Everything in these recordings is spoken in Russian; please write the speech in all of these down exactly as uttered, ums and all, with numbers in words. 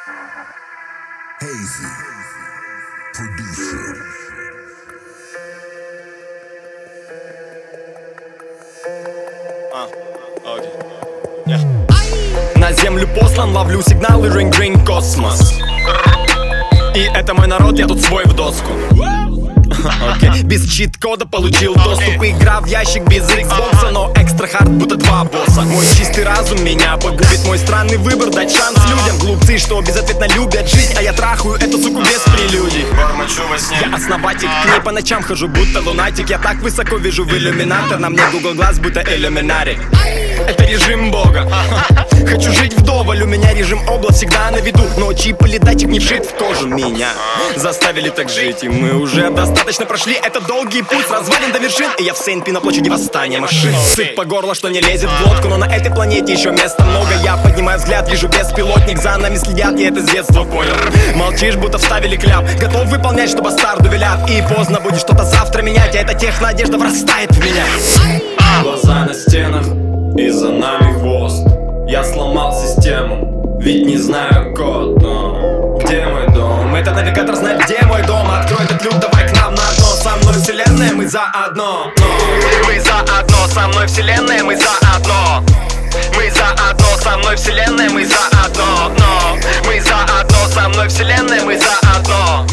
Hazy Producer. А, окей. Yeah. На землю послан, ловлю сигналы, ринг-ринг, космос. И это мой народ, я тут свой в доску. Okay. Без чит-кода получил доступ. Игра в ящик без Xbox, но экстра хард, будто два босса. Мой чистый разум меня погубит. Мой странный выбор дать шанс людям. Глупцы, что безответно любят жизнь, а я трахаю эту суку без прелюдий. Я основатель, к ней по ночам хожу, будто лунатик. Я так высоко вижу в иллюминатор. На мне Google глаз, будто иллюминарий. Это режим бога. Хочу жить вдоволь, у меня режим обла всегда на виду. Но чип или датчик не вшит в кожу. Меня заставили так жить, и мы уже достаточно прошли. Это долгий путь с развалин до вершин. И я в Сейнт-Пи на площади восстания машин. Сыт по горло, что не лезет в глотку. Но на этой планете еще места много. Я поднимаю взгляд, вижу беспилотник. За нами следят, я это с детства понял. Молчишь, будто вставили кляп. Готов выполнять, что бастарду велят. И поздно будет что-то завтра менять. А эта технодежда врастает в меня. Глаза на стенах, и за нами хвост. Я сломал систему, ведь не знаю код, но где мой дом? Этот навигатор знает, где мой дом. Открой этот люк, давай к нам на дно. Со мной вселенная, мы заодно. Мы заодно, со мной вселенная, мы заодно. Мы заодно, со мной вселенная, мы заодно. Но мы заодно, со мной вселенная, мы заодно.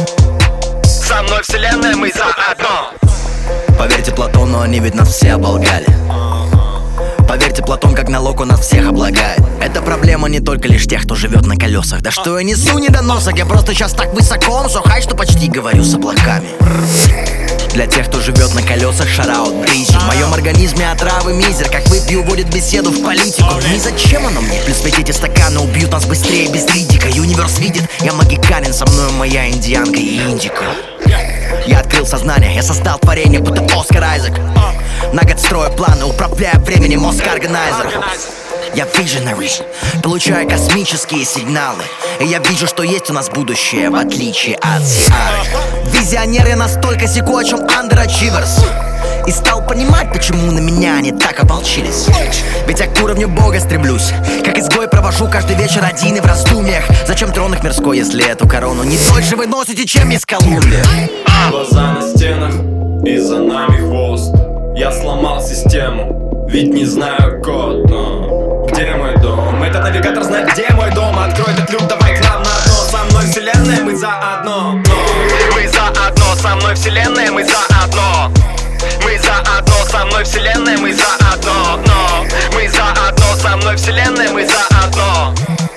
Со мной вселенная, мы заодно. Поверьте Платону, они ведь нас все оболгали. Поверьте, Платон как налог у нас всех облагает. Это проблема не только лишь тех, кто живет на колесах. Да что я несу недоносок, я просто сейчас так высоко, so high, что почти говорю с облаками. Для тех, кто живет на колесах, шараут брейзи. В моем организме отравы мизер. Как выпью, уводит беседу в политику. Ни зачем оно мне? Плюс эти стаканы убьют нас быстрее без ридика. Юниверс видит, я магиканин, со мной моя индианка и индика. Я открыл сознание, я создал творение, будто Оскар Айзек. На год строю планы, управляя временем, Оскар-органайзер. Я visionary, получаю космические сигналы. И я вижу, что есть у нас будущее, в отличие от Сиары. Визионер, я настолько секу, о чем underachievers. И стал понимать, почему на меня они так ополчились. Ведь я к уровню Бога стремлюсь. Как изгой провожу каждый вечер один и в раздумьях. Зачем трон их мирской, если эту корону не дольше вы носите, чем из Колумбия? Глаза на стенах, и за нами хвост. Я сломал систему, ведь не знаю код, но где мой дом? Этот навигатор знает, где мой дом. Открой этот люк, давай к нам на дно. Со мной вселенная, мы заодно. Мы заодно, со мной вселенная, мы заодно. Мы заодно, со мной вселенная, мы заодно. Но мы заодно, со мной вселенная, мы заодно.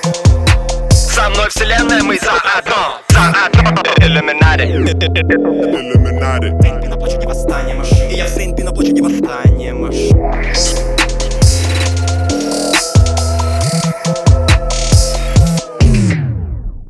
Со мной вселенная, мы заодно. Заодно. Иллюминати.